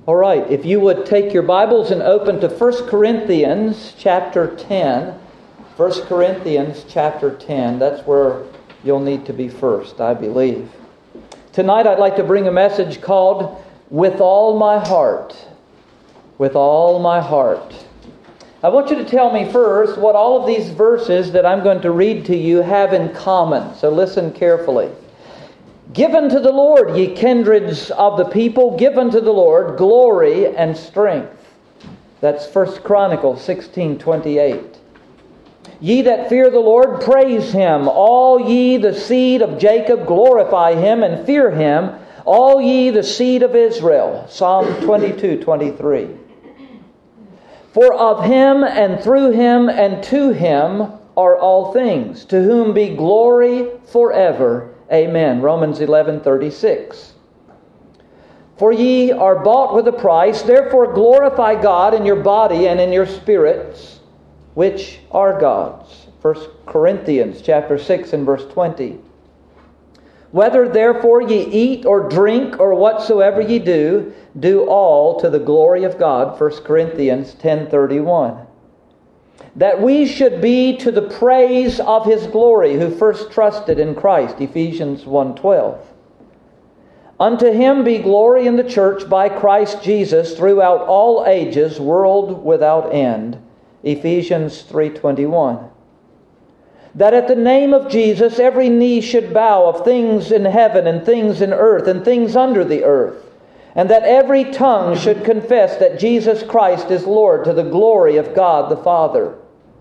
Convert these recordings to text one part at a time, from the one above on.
All right, if you would take your Bibles and open to 1 Corinthians chapter 10. 1 Corinthians chapter 10, that's where you'll need to be first, I believe. Tonight I'd like to bring a message called With All My Heart. With All My Heart. I want you to tell me first what all of these verses that I'm going to read to you have in common. So listen carefully. Give unto the Lord, ye kindreds of the people, give unto the Lord glory and strength. That's 1 Chronicles 16:28. Ye that fear the Lord, praise Him. All ye the seed of Jacob, glorify Him and fear Him. All ye the seed of Israel. Psalm 22:23. For of Him and through Him and to Him are all things, to whom be glory forever. Amen. Romans 11:36. For ye are bought with a price, therefore glorify God in your body and in your spirits, which are God's. 1 Corinthians chapter 6 and verse 20. Whether therefore ye eat or drink or whatsoever ye do, do all to the glory of God. 1 Corinthians 10:31. That we should be to the praise of His glory, who first trusted in Christ. Ephesians 1:12. Unto Him be glory in the church by Christ Jesus throughout all ages, world without end. Ephesians 3:21. That at the name of Jesus every knee should bow, of things in heaven and things in earth and things under the earth, and that every tongue should confess that Jesus Christ is Lord, to the glory of God the Father.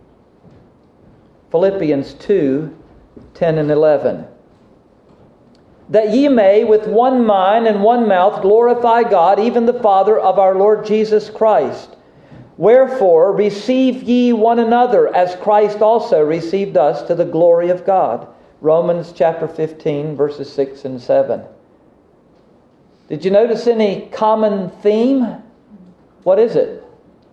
Philippians 2:10 and 11. That ye may with one mind and one mouth glorify God, even the Father of our Lord Jesus Christ. Wherefore receive ye one another, as Christ also received us, to the glory of God. Romans chapter 15, verses 6 and 7. Did you notice any common theme? What is it?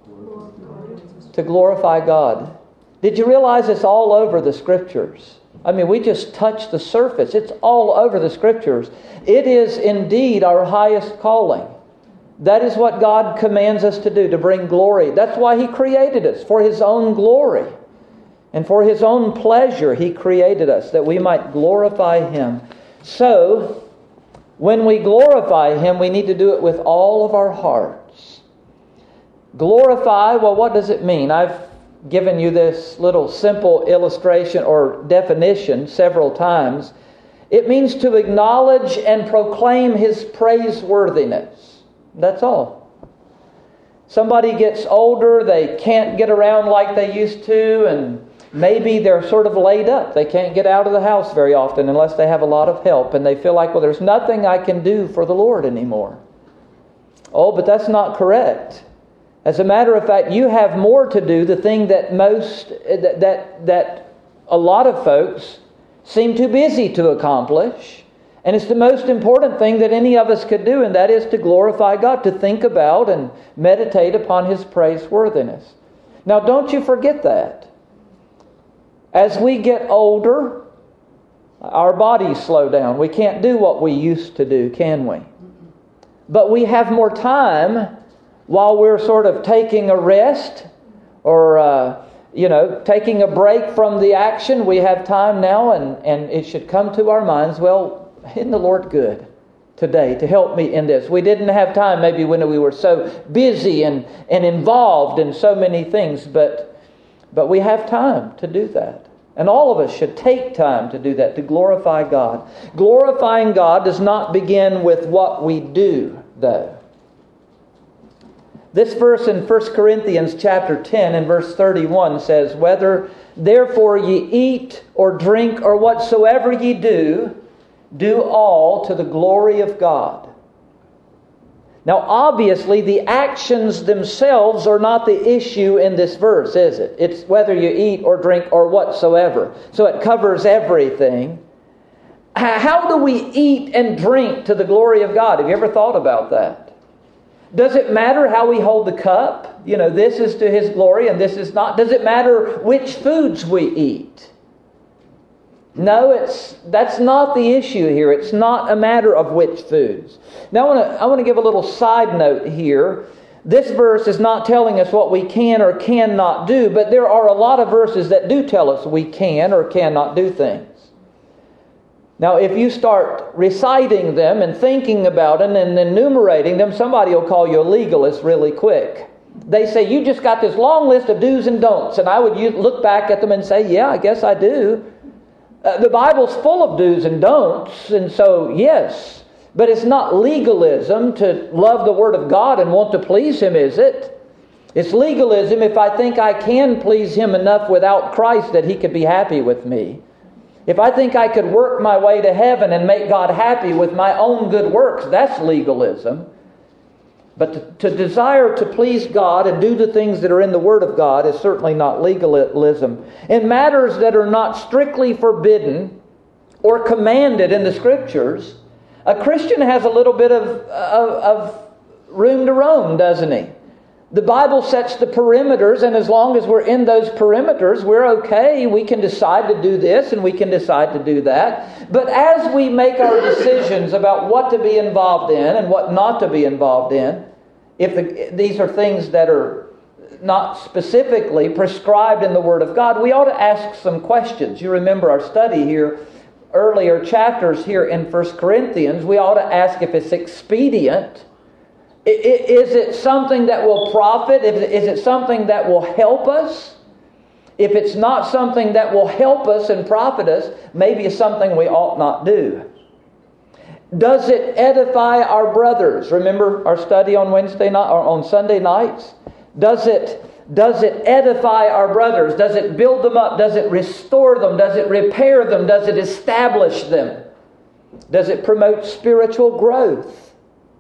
To glorify God. Did you realize it's all over the Scriptures? I mean, we just touched the surface. It's all over the Scriptures. It is indeed our highest calling. That is what God commands us to do, to bring glory. That's why He created us, for His own glory. And for His own pleasure He created us, that we might glorify Him. So, when we glorify Him, we need to do it with all of our hearts. Glorify, well, what does it mean? I've given you this little simple illustration or definition several times. It means to acknowledge and proclaim His praiseworthiness. That's all. Somebody gets older, they can't get around like they used to, and maybe they're sort of laid up. They can't get out of the house very often unless they have a lot of help, and they feel like, well, there's nothing I can do for the Lord anymore. Oh, but that's not correct. As a matter of fact, you have more to do, the thing that that a lot of folks seem too busy to accomplish. And it's the most important thing that any of us could do, and that is to glorify God, to think about and meditate upon His praiseworthiness. Now, don't you forget that. As we get older, our bodies slow down. We can't do what we used to do, can we? But we have more time while we're sort of taking a rest or, taking a break from the action. We have time now, and it should come to our minds, well, isn't the Lord good today to help me in this? We didn't have time maybe when we were so busy and involved in so many things, but we have time to do that. And all of us should take time to do that, to glorify God. Glorifying God does not begin with what we do, though. This verse in 1 Corinthians chapter 10 and verse 31 says, Whether therefore ye eat or drink or whatsoever ye do, do all to the glory of God. Now obviously the actions themselves are not the issue in this verse, is it? It's whether you eat or drink or whatsoever. So it covers everything. How do we eat and drink to the glory of God? Have you ever thought about that? Does it matter how we hold the cup? This is to His glory and this is not. Does it matter which foods we eat? No, that's not the issue here. It's not a matter of which foods. Now I want to give a little side note here. This verse is not telling us what we can or cannot do, but there are a lot of verses that do tell us we can or cannot do things. Now, if you start reciting them and thinking about them and enumerating them, somebody will call you a legalist really quick. They say, you just got this long list of do's and don'ts. And I would look back at them and say, yeah, I guess I do. The Bible's full of do's and don'ts, and so, yes. But it's not legalism to love the Word of God and want to please Him, is it? It's legalism if I think I can please Him enough without Christ that He could be happy with me. If I think I could work my way to heaven and make God happy with my own good works, that's legalism. But to desire to please God and do the things that are in the Word of God is certainly not legalism. In matters that are not strictly forbidden or commanded in the Scriptures, a Christian has a little bit of room to roam, doesn't he? The Bible sets the perimeters, and as long as we're in those perimeters, we're okay. We can decide to do this and we can decide to do that. But as we make our decisions about what to be involved in and what not to be involved in, if these are things that are not specifically prescribed in the Word of God, we ought to ask some questions. You remember our study here, earlier chapters here in 1 Corinthians. We ought to ask if it's expedient. Is it something that will profit? Is it something that will help us? If it's not something that will help us and profit us, maybe it's something we ought not do. Does it edify our brothers? Remember our study on Wednesday night or on Sunday nights? Does it edify our brothers? Does it build them up? Does it restore them? Does it repair them? Does it establish them? Does it promote spiritual growth?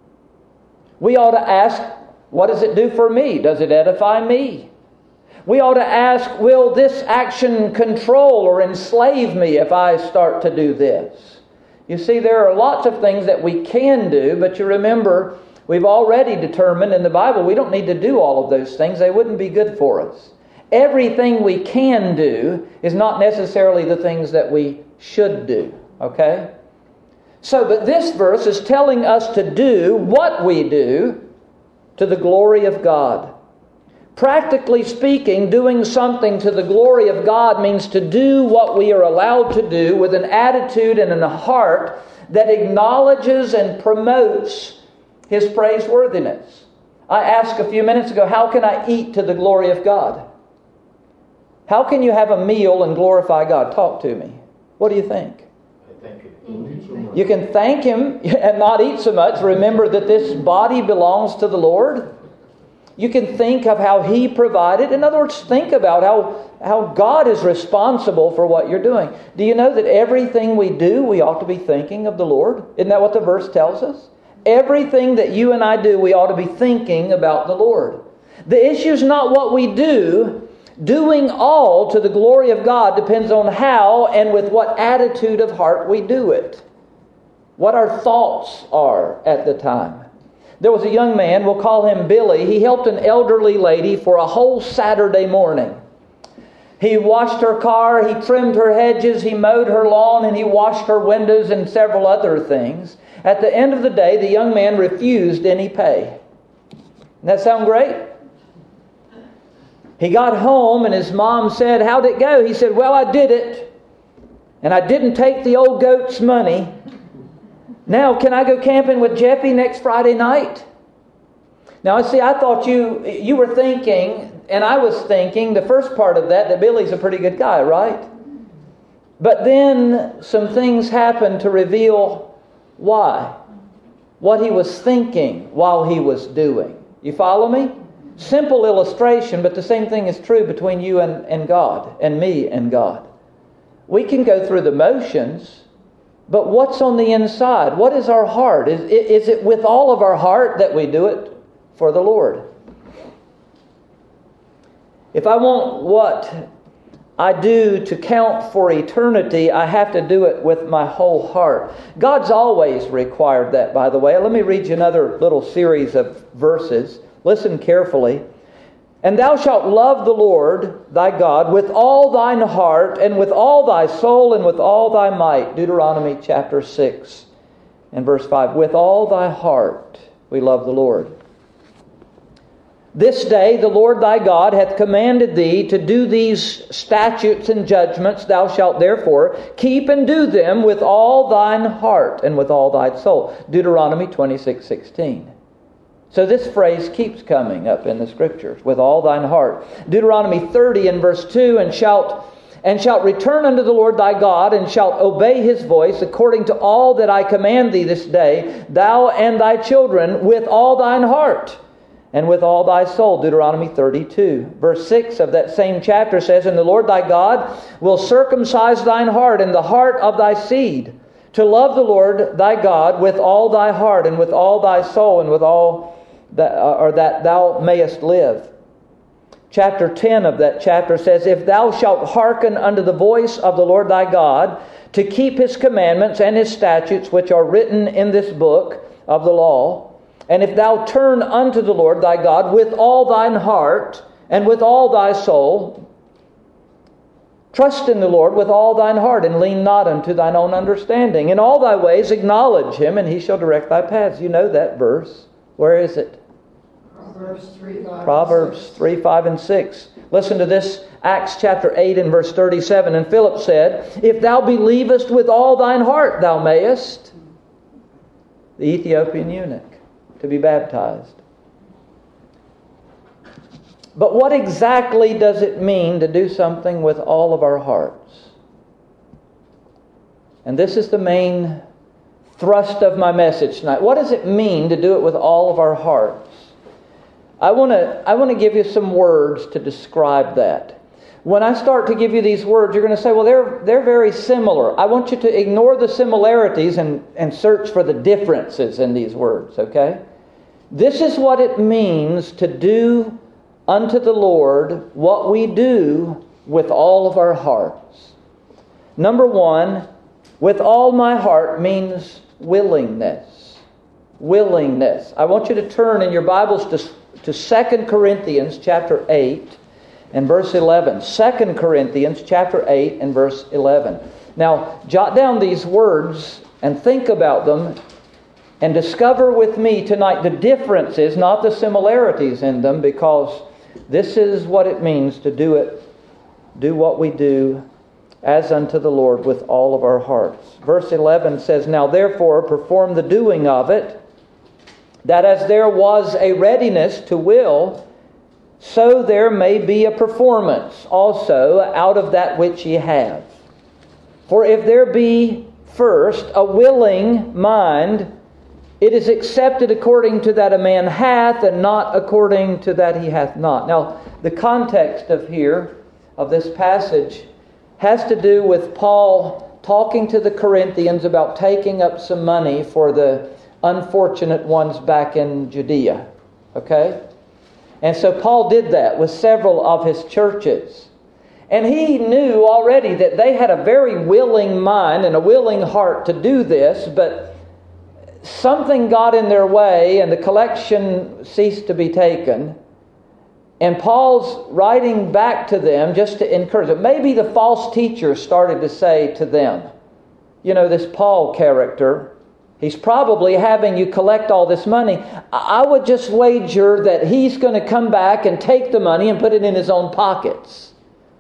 We ought to ask, what does it do for me? Does it edify me? We ought to ask, will this action control or enslave me if I start to do this? You see, there are lots of things that we can do, but you remember, we've already determined in the Bible we don't need to do all of those things. They wouldn't be good for us. Everything we can do is not necessarily the things that we should do. Okay? So, but this verse is telling us to do what we do to the glory of God. Practically speaking, doing something to the glory of God means to do what we are allowed to do with an attitude and a heart that acknowledges and promotes His praiseworthiness. I asked a few minutes ago, how can I eat to the glory of God? How can you have a meal and glorify God? Talk to me. What do you think? You can thank Him and not eat so much. Remember that this body belongs to the Lord. You can think of how He provided. In other words, think about how God is responsible for what you're doing. Do you know that everything we do, we ought to be thinking of the Lord? Isn't that what the verse tells us? Everything that you and I do, we ought to be thinking about the Lord. The issue is not what we do. Doing all to the glory of God depends on how and with what attitude of heart we do it. What our thoughts are at the time. There was a young man, we'll call him Billy. He helped an elderly lady for a whole Saturday morning. He washed her car, he trimmed her hedges, he mowed her lawn, and he washed her windows and several other things. At the end of the day, the young man refused any pay. Doesn't that sound great? He got home and his mom said, "How'd it go?" He said, "Well, I did it. And I didn't take the old goat's money. Now, can I go camping with Jeffy next Friday night?" Now, see, I thought you were thinking, and I was thinking, the first part of that Billy's a pretty good guy, right? But then some things happened to reveal why. What he was thinking while he was doing. You follow me? Simple illustration, but the same thing is true between you and God, and me and God. We can go through the motions, but what's on the inside? What is our heart? Is it with all of our heart that we do it for the Lord? If I want what I do to count for eternity, I have to do it with my whole heart. God's always required that, by the way. Let me read you another little series of verses. Listen carefully. And thou shalt love the Lord thy God with all thine heart, and with all thy soul, and with all thy might. Deuteronomy chapter 6 and verse 5. With all thy heart we love the Lord. This day the Lord thy God hath commanded thee to do these statutes and judgments. Thou shalt therefore keep and do them with all thine heart and with all thy soul. Deuteronomy 26:16. So this phrase keeps coming up in the Scriptures, with all thine heart. Deuteronomy 30 and verse 2, and shalt return unto the Lord thy God, and shalt obey His voice, according to all that I command thee this day, thou and thy children, with all thine heart, and with all thy soul. Deuteronomy 32. Verse 6 of that same chapter says, And the Lord thy God will circumcise thine heart and the heart of thy seed, to love the Lord thy God with all thy heart, and with all thy soul, and with all that thou mayest live. Chapter 10 of that chapter says, If thou shalt hearken unto the voice of the Lord thy God, to keep His commandments and His statutes, which are written in this book of the law, and if thou turn unto the Lord thy God with all thine heart and with all thy soul, trust in the Lord with all thine heart, and lean not unto thine own understanding. In all thy ways acknowledge Him, and He shall direct thy paths. You know that verse. Where is it? Proverbs 3, 5, and 6. Listen to this, Acts chapter 8 and verse 37. And Philip said, If thou believest with all thine heart, thou mayest. The Ethiopian eunuch, to be baptized. But what exactly does it mean to do something with all of our hearts? And this is the main thrust of my message tonight. What does it mean to do it with all of our hearts? I want to give you some words to describe that. When I start to give you these words, you're going to say, well, they're very similar. I want you to ignore the similarities and search for the differences in these words, okay? This is what it means to do unto the Lord what we do with all of our hearts. Number one, with all my heart means willingness. Willingness. I want you to turn in your Bibles to 2 Corinthians chapter 8 and verse 11. 2 Corinthians chapter 8 and verse 11. Now, jot down these words and think about them and discover with me tonight the differences, not the similarities in them, because this is what it means to do what we do as unto the Lord with all of our hearts. Verse 11 says, Now therefore perform the doing of it, that as there was a readiness to will, so there may be a performance also out of that which ye have. For if there be first a willing mind, it is accepted according to that a man hath, and not according to that he hath not. Now, the context of this passage has to do with Paul talking to the Corinthians about taking up some money for the unfortunate ones back in Judea. Okay? And so Paul did that with several of his churches. And he knew already that they had a very willing mind and a willing heart to do this, but something got in their way and the collection ceased to be taken. And Paul's writing back to them just to encourage them. Maybe the false teachers started to say to them, you know, this Paul character, he's probably having you collect all this money. I would just wager that he's going to come back and take the money and put it in his own pockets.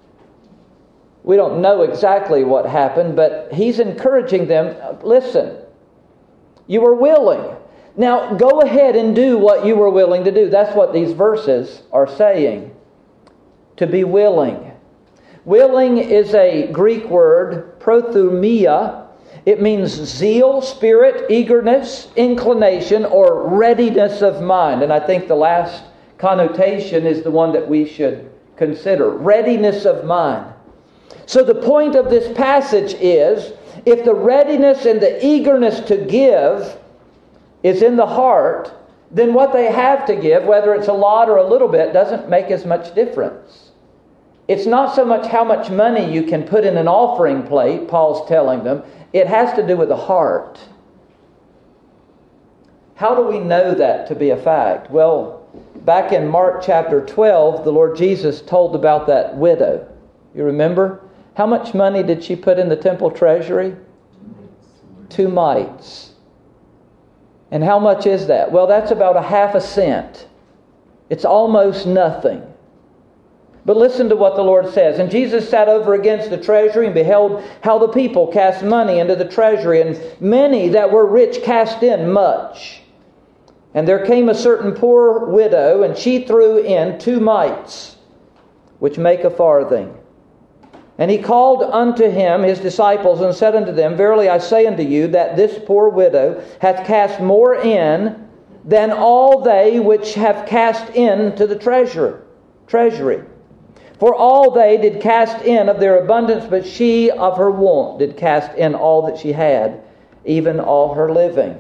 We don't know exactly what happened, but he's encouraging them, listen, you were willing. Now go ahead and do what you were willing to do. That's what these verses are saying. To be willing. Willing is a Greek word, prothumia. It means zeal, spirit, eagerness, inclination, or readiness of mind. And I think the last connotation is the one that we should consider. Readiness of mind. So the point of this passage is, if the readiness and the eagerness to give is in the heart, then what they have to give, whether it's a lot or a little bit, doesn't make as much difference. It's not so much how much money you can put in an offering plate, Paul's telling them. It has to do with the heart. How do we know that to be a fact? Well, Back in Mark chapter 12, the Lord Jesus told about that widow. You remember? How much money did she put in the temple treasury? 2 mites. And how much is that? Well, that's about a half a cent. It's almost nothing. But listen to what the Lord says. And Jesus sat over against the treasury and beheld how the people cast money into the treasury, and many that were rich cast in much. And there came a certain poor widow, and she threw in 2 mites, which make a farthing. And he called unto him his disciples, and said unto them, Verily I say unto you, that this poor widow hath cast more in than all they which have cast into the treasury. For all they did cast in of their abundance, but she of her want did cast in all that she had, even all her living.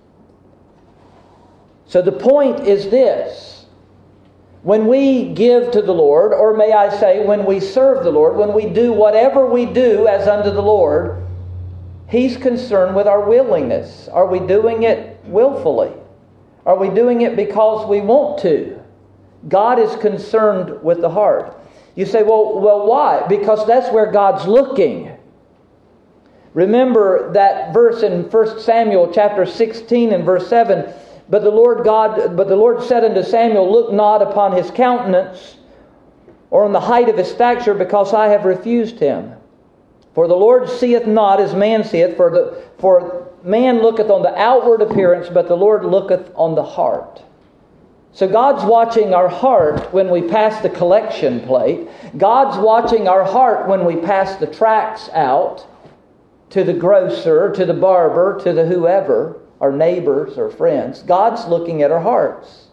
So the point is this. When we give to the Lord, or may I say, when we serve the Lord, when we do whatever we do as unto the Lord, He's concerned with our willingness. Are we doing it willfully? Are we doing it because we want to? God is concerned with the heart. You say, well, why? Because that's where God's looking. Remember that verse in 1 Samuel chapter 16 and verse 7. But the Lord said unto Samuel, Look not upon his countenance, or on the height of his stature, because I have refused him. For the Lord seeth not as man seeth, for man looketh on the outward appearance, but the Lord looketh on the heart. So God's watching our heart when we pass the collection plate. God's watching our heart when we pass the tracts out to the grocer, to the barber, to the whoever, our neighbors or friends. God's looking at our hearts.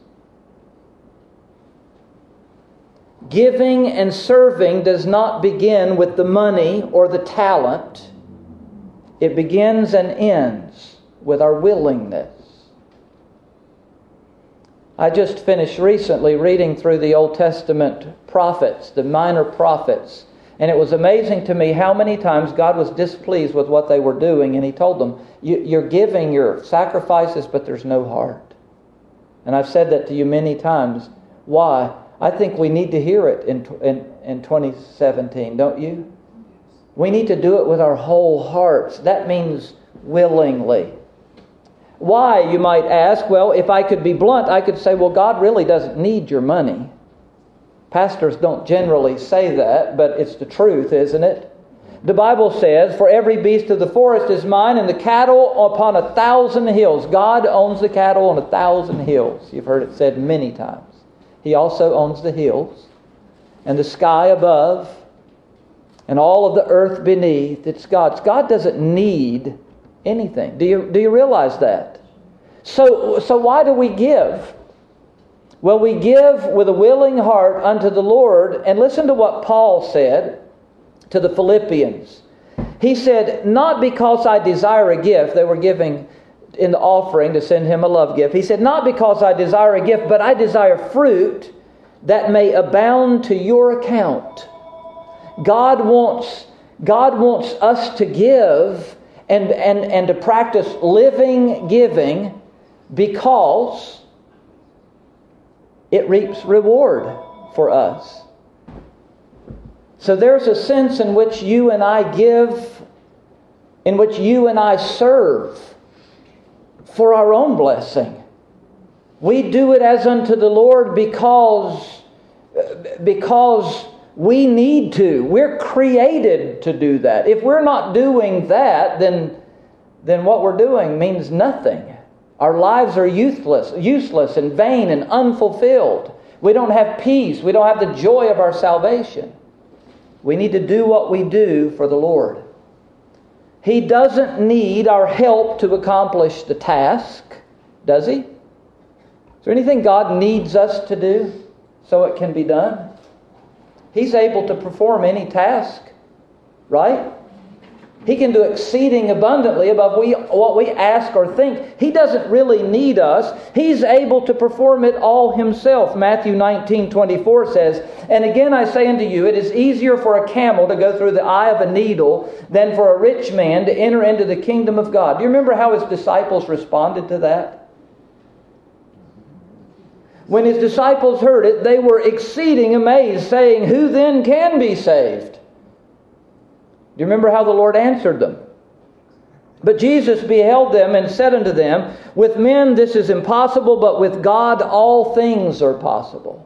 Giving and serving does not begin with the money or the talent. It begins and ends with our willingness. I just finished recently reading through the Old Testament prophets, the minor prophets, and it was amazing to me how many times God was displeased with what they were doing, and He told them, you're giving your sacrifices, but there's no heart. And I've said that to you many times. Why? I think we need to hear it in 2017, don't you? We need to do it with our whole hearts. That means willingly. Why, you might ask? Well, if I could be blunt, I could say, well, God really doesn't need your money. Pastors don't generally say that, but it's the truth, isn't it? The Bible says, For every beast of the forest is mine, and the cattle upon 1,000 hills. God owns the cattle on 1,000 hills. You've heard it said many times. He also owns the hills, and the sky above, and all of the earth beneath. It's God's. God doesn't need anything. Do you realize that? So why do we give? Well, we give with a willing heart unto the Lord. And listen to what Paul said to the Philippians. He said, not because I desire a gift. They were giving in the offering to send him a love gift. He said, not because I desire a gift, but I desire fruit that may abound to your account. God wants us to give and to practice living giving, because it reaps reward for us. So there's a sense in which you and I give, in which you and I serve for our own blessing. We do it as unto the Lord because we need to. We're created to do that. If we're not doing that, then what we're doing means nothing. Our lives are useless and vain and unfulfilled. We don't have peace. We don't have the joy of our salvation. We need to do what we do for the Lord. He doesn't need our help to accomplish the task, does He? Is there anything God needs us to do so it can be done? He's able to perform any task, right? He can do exceeding abundantly above what we ask or think. He doesn't really need us. He's able to perform it all Himself. Matthew 19:24 says, And again I say unto you, it is easier for a camel to go through the eye of a needle than for a rich man to enter into the kingdom of God. Do you remember how His disciples responded to that? When His disciples heard it, they were exceeding amazed, saying, "Who then can be saved?" Do you remember how the Lord answered them? But Jesus beheld them and said unto them, "With men this is impossible, but with God all things are possible."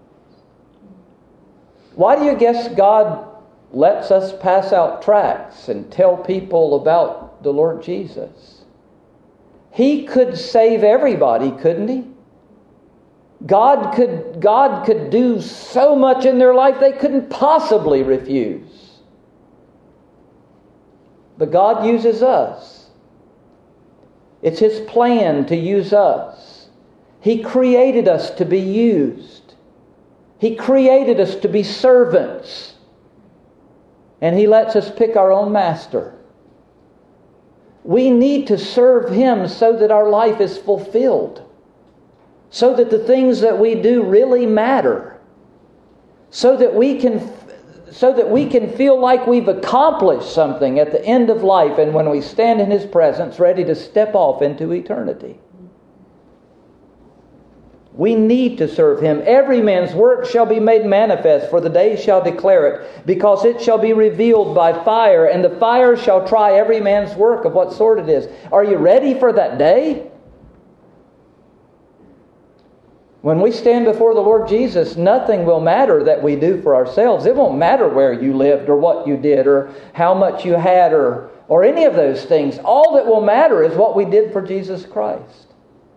Why do you guess God lets us pass out tracts and tell people about the Lord Jesus? He could save everybody, couldn't He? God could do so much in their life they couldn't possibly refuse. But God uses us. It's His plan to use us. He created us to be used. He created us to be servants. And He lets us pick our own master. We need to serve Him so that our life is fulfilled. So that the things that we do really matter. So that we can feel like we've accomplished something at the end of life, and when we stand in His presence ready to step off into eternity. We need to serve Him. Every man's work shall be made manifest, for the day shall declare it, because it shall be revealed by fire, and the fire shall try every man's work of what sort it is. Are you ready for that day? When we stand before the Lord Jesus, nothing will matter that we do for ourselves. It won't matter where you lived or what you did or how much you had or any of those things. All that will matter is what we did for Jesus Christ.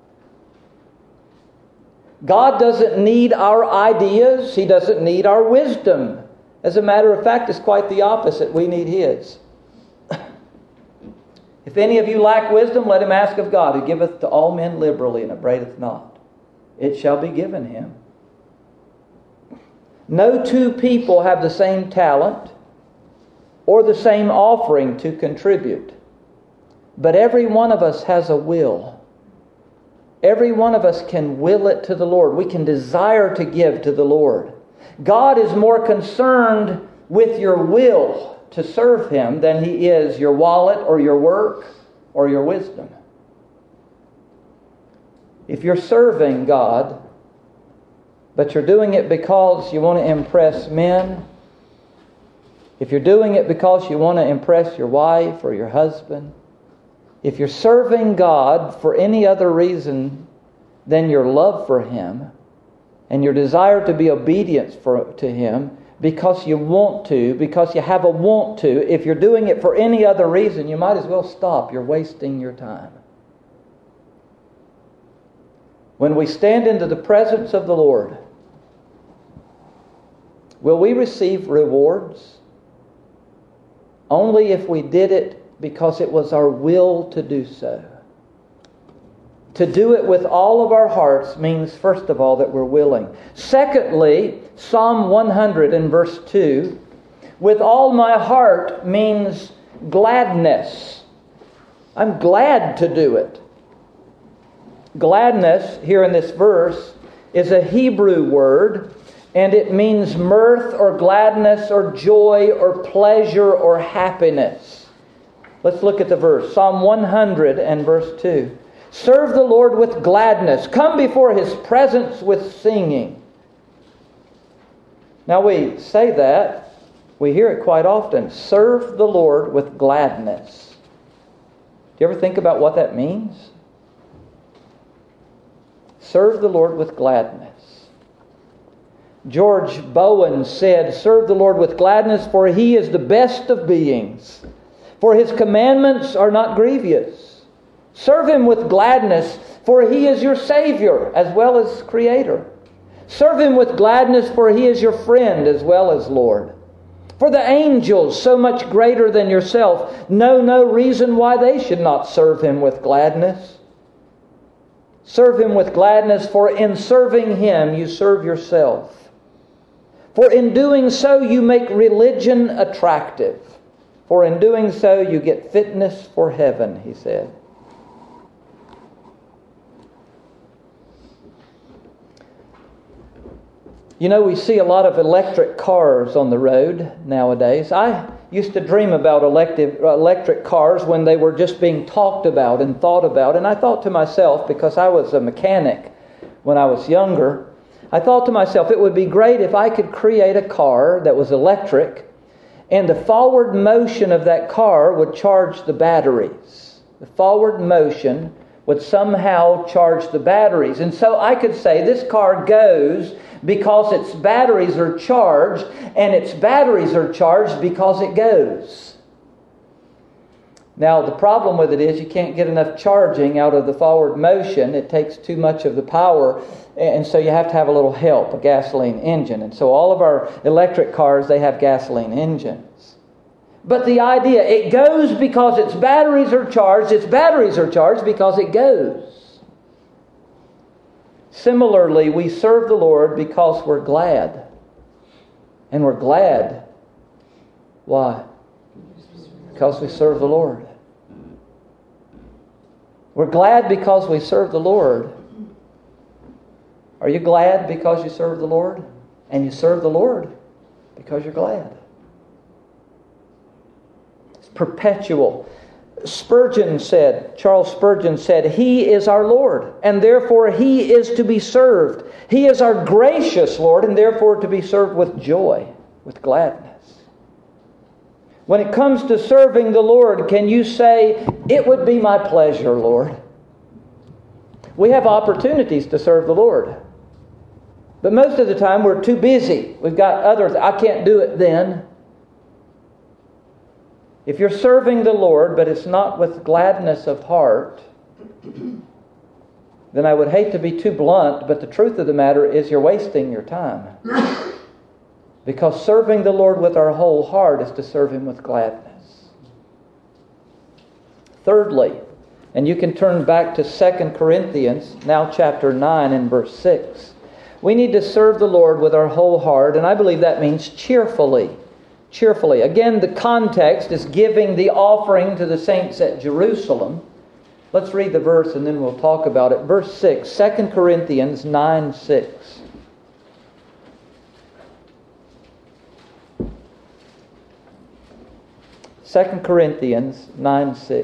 God doesn't need our ideas. He doesn't need our wisdom. As a matter of fact, it's quite the opposite. We need His. If any of you lack wisdom, let him ask of God, who giveth to all men liberally and upbraideth not. It shall be given him. No two people have the same talent or the same offering to contribute. But every one of us has a will. Every one of us can will it to the Lord. We can desire to give to the Lord. God is more concerned with your will to serve Him than He is your wallet or your work or your wisdom. If you're serving God, but you're doing it because you want to impress men, if you're doing it because you want to impress your wife or your husband, if you're serving God for any other reason than your love for Him and your desire to be obedient to Him because you want to, because you have a want to, if you're doing it for any other reason, you might as well stop. You're wasting your time. When we stand into the presence of the Lord, will we receive rewards? Only if we did it because it was our will to do so. To do it with all of our hearts means, first of all, that we're willing. Secondly, Psalm 100 and verse 2, with all my heart means gladness. I'm glad to do it. Gladness, here in this verse, is a Hebrew word, and it means mirth or gladness or joy or pleasure or happiness. Let's look at the verse. Psalm 100 and verse 2. Serve the Lord with gladness. Come before His presence with singing. Now we say that. We hear it quite often. Serve the Lord with gladness. Do you ever think about what that means? Serve the Lord with gladness. George Bowen said, serve the Lord with gladness, for He is the best of beings. For His commandments are not grievous. Serve Him with gladness, for He is your Savior as well as Creator. Serve Him with gladness, for He is your friend as well as Lord. For the angels, so much greater than yourself, know no reason why they should not serve Him with gladness. Serve Him with gladness, for in serving Him you serve yourself. For in doing so you make religion attractive. For in doing so you get fitness for heaven, he said. You know, we see a lot of electric cars on the road nowadays. I used to dream about electric cars when they were just being talked about and thought about. And I thought to myself, because I was a mechanic when I was younger. I thought to myself, it would be great if I could create a car that was electric, and the forward motion of that car would charge the batteries. The forward motion would somehow charge the batteries. And so I could say this car goes because its batteries are charged, and its batteries are charged because it goes. Now, the problem with it is you can't get enough charging out of the forward motion. It takes too much of the power, and so you have to have a little help, a gasoline engine. And so all of our electric cars, they have gasoline engines. But the idea, it goes because its batteries are charged. Its batteries are charged because it goes. Similarly, we serve the Lord because we're glad. And we're glad. Why? Because we serve the Lord. We're glad because we serve the Lord. Are you glad because you serve the Lord? And you serve the Lord because you're glad. It's perpetual. Charles Spurgeon said, He is our Lord, and therefore He is to be served. He is our gracious Lord, and therefore to be served with joy, with gladness. When it comes to serving the Lord, can you say, it would be my pleasure, Lord? We have opportunities to serve the Lord. But most of the time we're too busy. We've got others. I can't do it then. If you're serving the Lord, but it's not with gladness of heart, then I would hate to be too blunt, but the truth of the matter is you're wasting your time. Because serving the Lord with our whole heart is to serve Him with gladness. Thirdly, and you can turn back to 2 Corinthians, now chapter 9 and verse 6. We need to serve the Lord with our whole heart, and I believe that means cheerfully. Cheerfully. Again, the context is giving the offering to the saints at Jerusalem. Let's read the verse and then we'll talk about it. Verse 6, 2 Corinthians 9:6. Second Corinthians 9:6.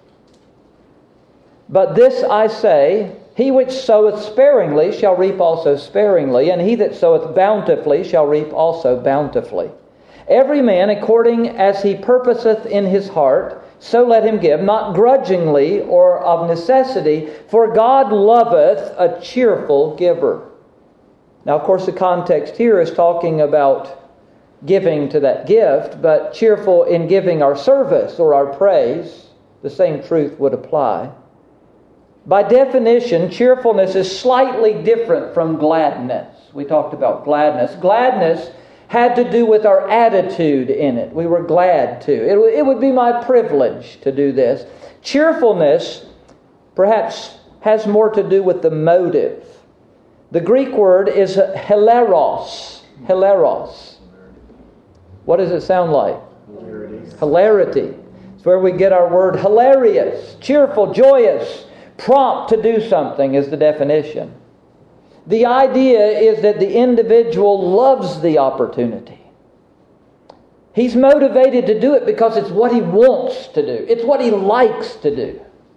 But this I say, he which soweth sparingly shall reap also sparingly, and he that soweth bountifully shall reap also bountifully. Every man according as he purposeth in his heart, so let him give, not grudgingly or of necessity, for God loveth a cheerful giver. Now, of course, the context here is talking about giving to that gift, but cheerful in giving our service or our praise, the same truth would apply. By definition, cheerfulness is slightly different from gladness. We talked about gladness. Gladness had to do with our attitude in it. We were glad to. It would be my privilege to do this. Cheerfulness perhaps has more to do with the motive. The Greek word is hilaros. Hilaros. What does it sound like? Hilarity. It's where we get our word hilarious, cheerful, joyous, prompt to do something is the definition. The idea is that the individual loves the opportunity. He's motivated to do it because it's what he wants to do. It's what he likes to do.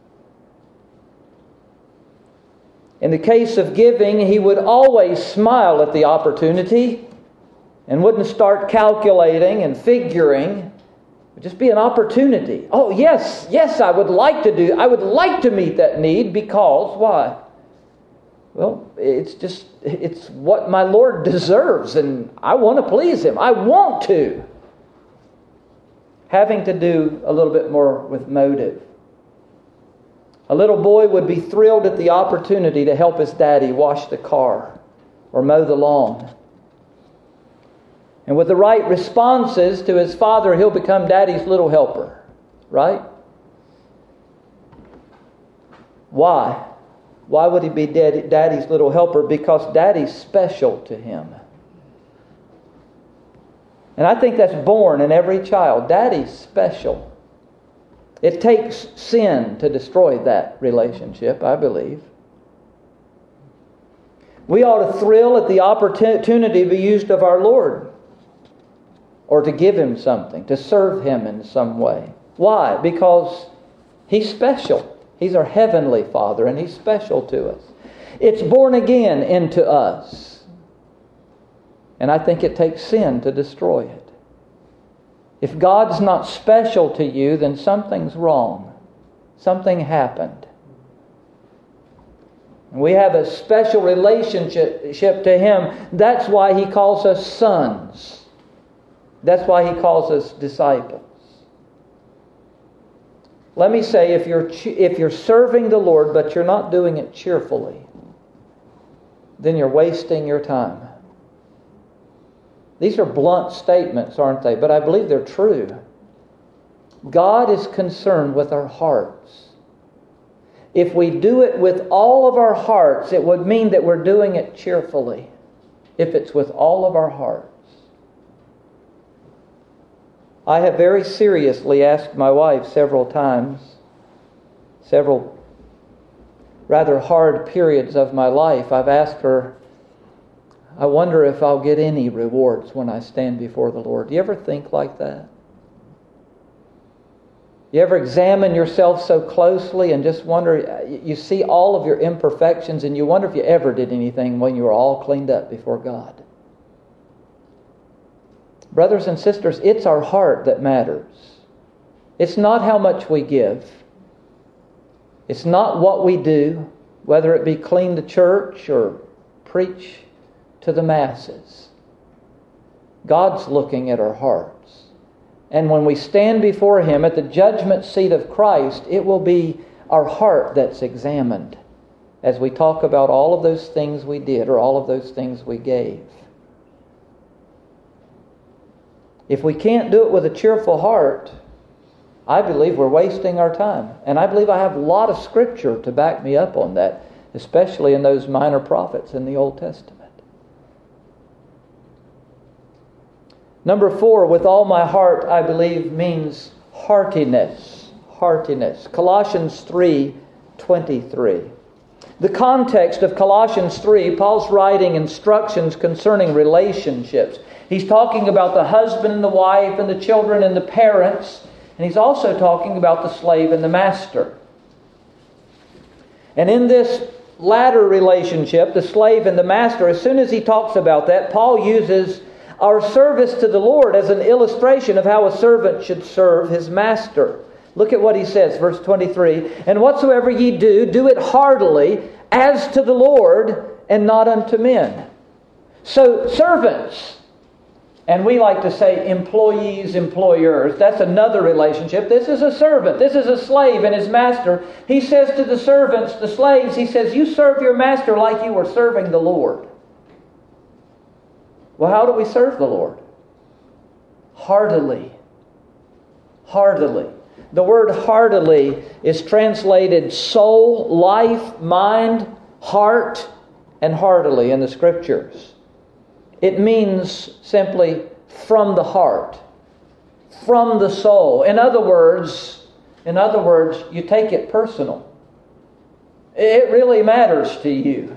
In the case of giving, he would always smile at the opportunity and wouldn't start calculating and figuring. It would just be an opportunity. Oh, yes, I would like to meet that need because, why? Well, it's what my Lord deserves, and I want to please Him. I want to. Having to do a little bit more with motive. A little boy would be thrilled at the opportunity to help his daddy wash the car or mow the lawn. And with the right responses to his father, he'll become daddy's little helper. Right? Why? Why would he be daddy's little helper? Because daddy's special to him. And I think that's born in every child. Daddy's special. It takes sin to destroy that relationship, I believe. We ought to thrill at the opportunity to be used of our Lord, or to give Him something, to serve Him in some way. Why? Because He's special. He's our Heavenly Father, and He's special to us. It's born again into us. And I think it takes sin to destroy it. If God's not special to you, then something's wrong. Something happened. We have a special relationship to Him. That's why He calls us sons. That's why He calls us disciples. Let me say, if you're serving the Lord but you're not doing it cheerfully, then you're wasting your time. These are blunt statements, aren't they? But I believe they're true. God is concerned with our hearts. If we do it with all of our hearts, it would mean that we're doing it cheerfully. If it's with all of our hearts. I have very seriously asked my wife several times, several rather hard periods of my life, I've asked her, I wonder if I'll get any rewards when I stand before the Lord. Do you ever think like that? You ever examine yourself so closely and just wonder, you see all of your imperfections and you wonder if you ever did anything when you were all cleaned up before God? Brothers and sisters, it's our heart that matters. It's not how much we give. It's not what we do, whether it be clean the church or preach to the masses. God's looking at our hearts. And when we stand before Him at the judgment seat of Christ, it will be our heart that's examined as we talk about all of those things we did or all of those things we gave. If we can't do it with a cheerful heart, I believe we're wasting our time. And I believe I have a lot of Scripture to back me up on that, especially in those minor prophets in the Old Testament. Number 4, with all my heart, I believe, means heartiness. Heartiness. Colossians 3:23. The context of Colossians 3, Paul's writing instructions concerning relationships. He's talking about the husband and the wife and the children and the parents. And he's also talking about the slave and the master. And in this latter relationship, the slave and the master, as soon as he talks about that, Paul uses our service to the Lord as an illustration of how a servant should serve his master. Look at what he says, verse 23. And whatsoever ye do, do it heartily, as to the Lord, and not unto men. So, servants, and we like to say employees, employers, that's another relationship. This is a servant. This is a slave and his master. He says to the servants, the slaves, he says, you serve your master like you were serving the Lord. Well, how do we serve the Lord? Heartily. Heartily. The word heartily is translated soul, life, mind, heart, and heartily in the Scriptures. It means simply from the heart, from the soul. In other words, you take it personal. It really matters to you.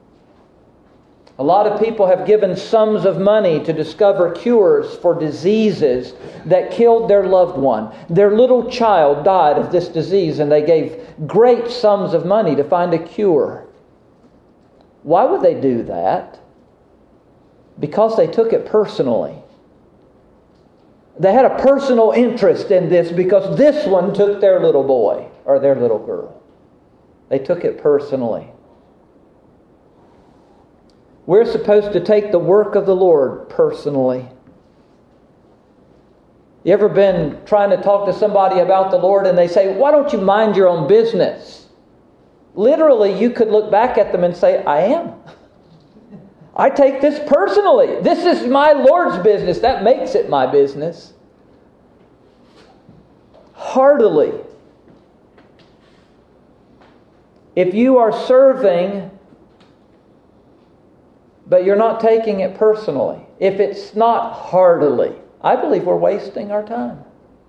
A lot of people have given sums of money to discover cures for diseases that killed their loved one. Their little child died of this disease and they gave great sums of money to find a cure. Why would they do that? Because they took it personally. They had a personal interest in this because this one took their little boy or their little girl. They took it personally. We're supposed to take the work of the Lord personally. You ever been trying to talk to somebody about the Lord and they say, why don't you mind your own business? Literally, you could look back at them and say, I am. I take this personally. This is my Lord's business. That makes it my business. Heartily. If you are serving, but you're not taking it personally, if it's not heartily, I believe we're wasting our time.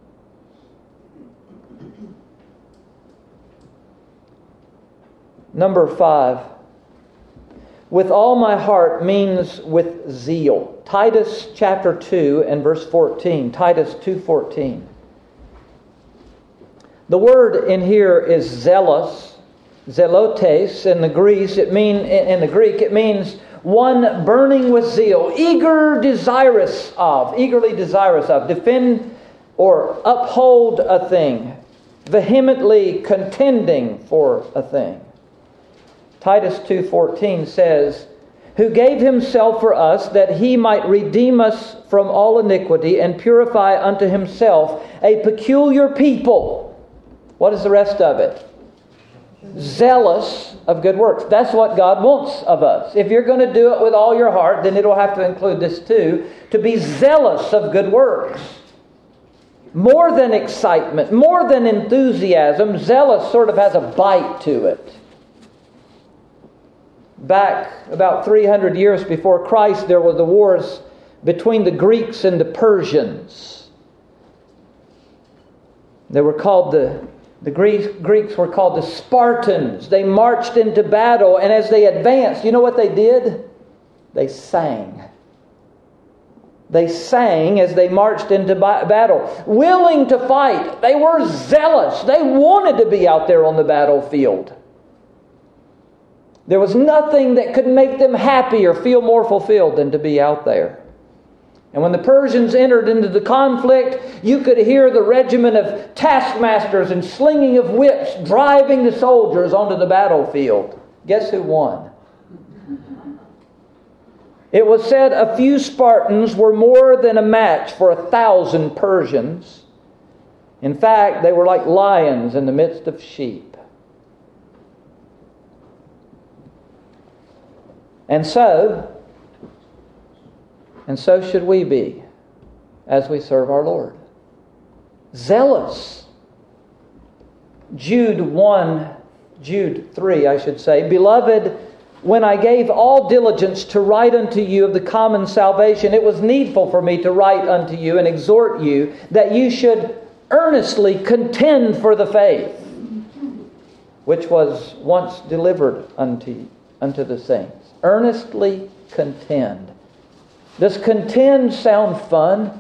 Number 5. With all my heart means with zeal. Titus chapter 2 and verse 14. Titus 2:14. The word in here is zealous. Zelotes in the Greek, it means one burning with zeal, eagerly desirous of, defend or uphold a thing, vehemently contending for a thing. Titus 2:14 says, who gave himself for us that he might redeem us from all iniquity and purify unto himself a peculiar people. What is the rest of it? Zealous of good works. That's what God wants of us. If you're going to do it with all your heart, then it'll have to include this too, to be zealous of good works. More than excitement, more than enthusiasm, zealous sort of has a bite to it. Back about 300 years before Christ, there were the wars between the Greeks and the Persians. They were called the Greeks were called the Spartans. They marched into battle, and as they advanced, you know what they did? They sang. They sang as they marched into battle, willing to fight. They were zealous. They wanted to be out there on the battlefield. There was nothing that could make them happy or feel more fulfilled than to be out there. And when the Persians entered into the conflict, you could hear the regiment of taskmasters and slinging of whips driving the soldiers onto the battlefield. Guess who won? It was said a few Spartans were more than a match for 1,000 Persians. In fact, they were like lions in the midst of sheep. And so should we be as we serve our Lord. Zealous. Jude 3, I should say. Beloved, when I gave all diligence to write unto you of the common salvation, it was needful for me to write unto you and exhort you that you should earnestly contend for the faith, which was once delivered unto the saints. Earnestly contend. Does contend sound fun?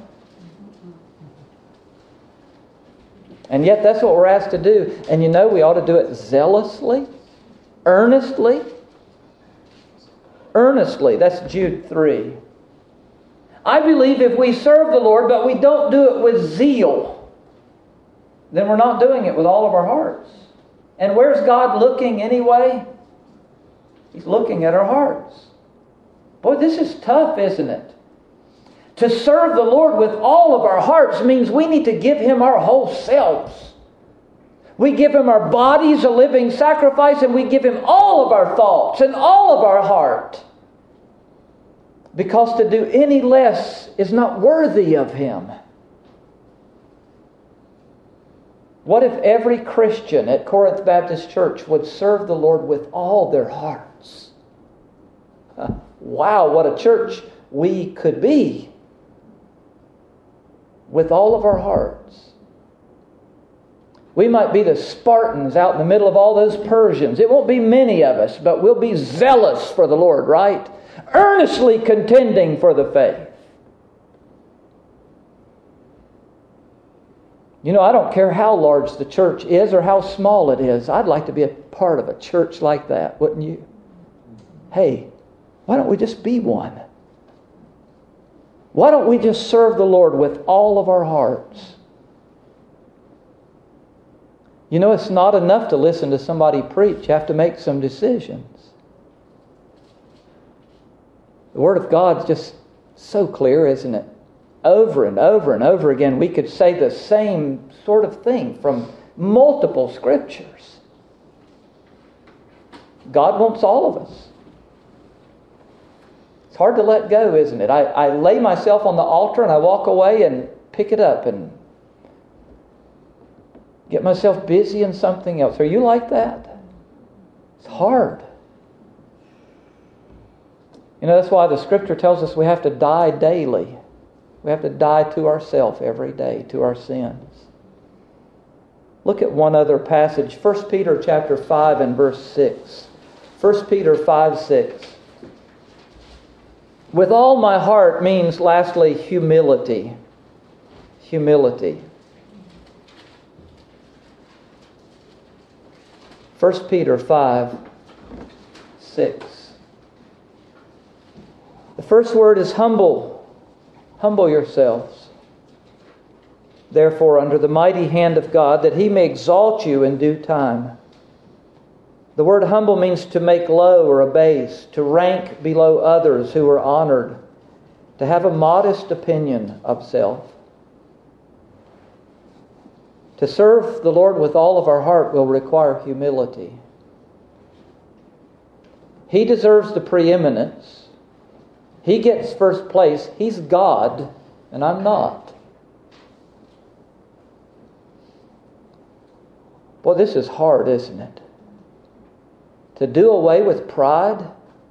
And yet that's what we're asked to do. And you know we ought to do it zealously, earnestly. Earnestly. That's Jude 3. I believe if we serve the Lord but we don't do it with zeal, then we're not doing it with all of our hearts. And where's God looking anyway? He's looking at our hearts. Boy, this is tough, isn't it? To serve the Lord with all of our hearts means we need to give Him our whole selves. We give Him our bodies a living sacrifice, and we give Him all of our thoughts and all of our heart. Because to do any less is not worthy of Him. What if every Christian at Corinth Baptist Church would serve the Lord with all their hearts? Wow, what a church we could be with all of our hearts. We might be the Spartans out in the middle of all those Persians. It won't be many of us, but we'll be zealous for the Lord, right? Earnestly contending for the faith. You know, I don't care how large the church is or how small it is. I'd like to be a part of a church like that, wouldn't you? Hey, why don't we just be one? Why don't we just serve the Lord with all of our hearts? You know, it's not enough to listen to somebody preach. You have to make some decisions. The Word of God's just so clear, isn't it? Over and over and over again, we could say the same sort of thing from multiple scriptures. God wants all of us. It's hard to let go, isn't it? I lay myself on the altar and I walk away and pick it up and get myself busy in something else. Are you like that? It's hard. You know, that's why the Scripture tells us we have to die daily. We have to die to ourselves every day, to our sins. Look at one other passage. 1 Peter chapter 5 and verse 6. 1 Peter 5:6. With all my heart means, lastly, humility. Humility. 1 Peter 5:6. The first word is humble. Humble yourselves, therefore, under the mighty hand of God, that He may exalt you in due time. The word humble means to make low or abase, to rank below others who are honored, to have a modest opinion of self. To serve the Lord with all of our heart will require humility. He deserves the preeminence. He gets first place. He's God, and I'm not. Boy, this is hard, isn't it? To do away with pride.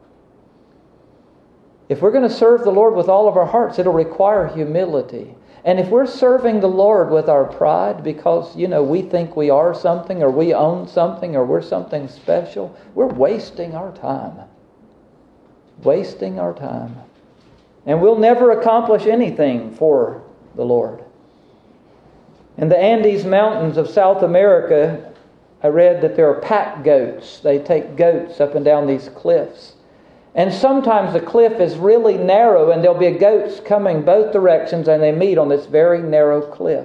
If we're going to serve the Lord with all of our hearts, it'll require humility. And if we're serving the Lord with our pride because, we think we are something or we own something or we're something special, we're wasting our time. Wasting our time. And we'll never accomplish anything for the Lord. In the Andes Mountains of South America, I read that there are pack goats. They take goats up and down these cliffs. And sometimes the cliff is really narrow and there'll be goats coming both directions and they meet on this very narrow cliff.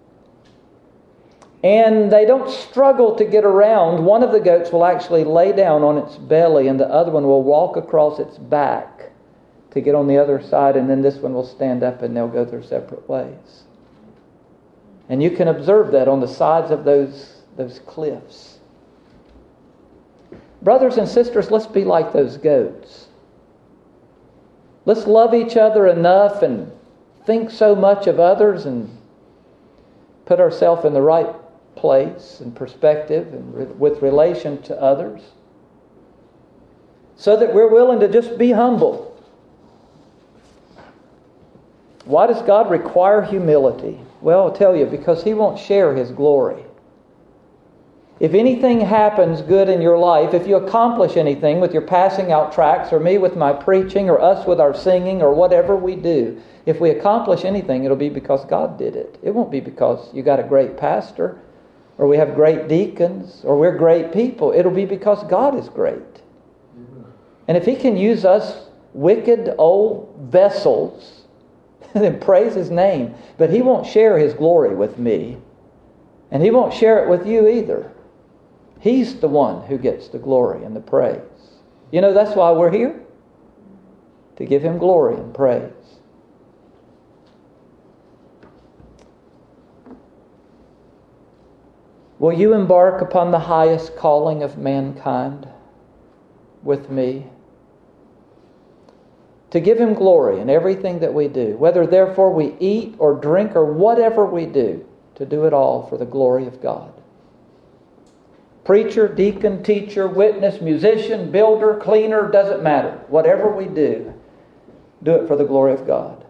And they don't struggle to get around. One of the goats will actually lay down on its belly and the other one will walk across its back to get on the other side, and then this one will stand up and they'll go their separate ways. And you can observe that on the sides of those cliffs. Brothers and sisters, let's be like those goats. Let's love each other enough and think so much of others and put ourselves in the right place and perspective and with relation to others, so that we're willing to just be humble. Why does God require humility? Well, I'll tell you, because He won't share His glory. If anything happens good in your life, if you accomplish anything with your passing out tracts or me with my preaching or us with our singing or whatever we do, if we accomplish anything, it'll be because God did it. It won't be because you got a great pastor or we have great deacons or we're great people. It'll be because God is great. And if He can use us wicked old vessels, then praise His name. But He won't share His glory with me. And He won't share it with you either. He's the one who gets the glory and the praise. That's why we're here. To give Him glory and praise. Will you embark upon the highest calling of mankind with me? To give Him glory in everything that we do. Whether therefore we eat or drink or whatever we do. To do it all for the glory of God. Preacher, deacon, teacher, witness, musician, builder, cleaner, doesn't matter. Whatever we do it for the glory of God.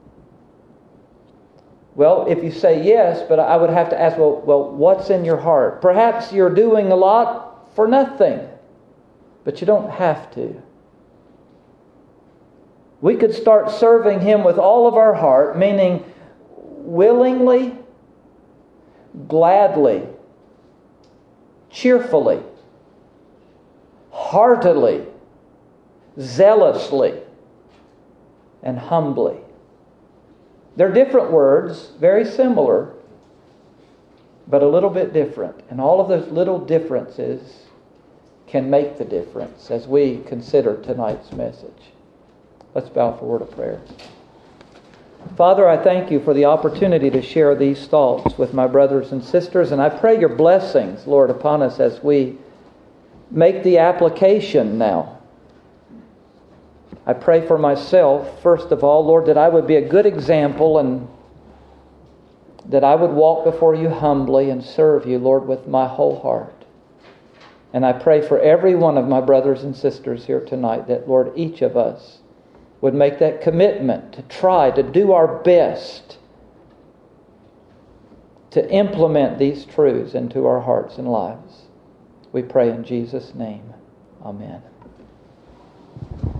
Well, if you say yes, but I would have to ask, well, what's in your heart? Perhaps you're doing a lot for nothing, but you don't have to. We could start serving Him with all of our heart, meaning willingly, gladly, cheerfully, heartily, zealously, and humbly. They're different words, very similar, but a little bit different. And all of those little differences can make the difference as we consider tonight's message. Let's bow for a word of prayer. Father, I thank You for the opportunity to share these thoughts with my brothers and sisters, and I pray Your blessings, Lord, upon us as we make the application now. I pray for myself, first of all, Lord, that I would be a good example and that I would walk before You humbly and serve You, Lord, with my whole heart. And I pray for every one of my brothers and sisters here tonight that, Lord, each of us would make that commitment to try to do our best to implement these truths into our hearts and lives. We pray in Jesus' name. Amen.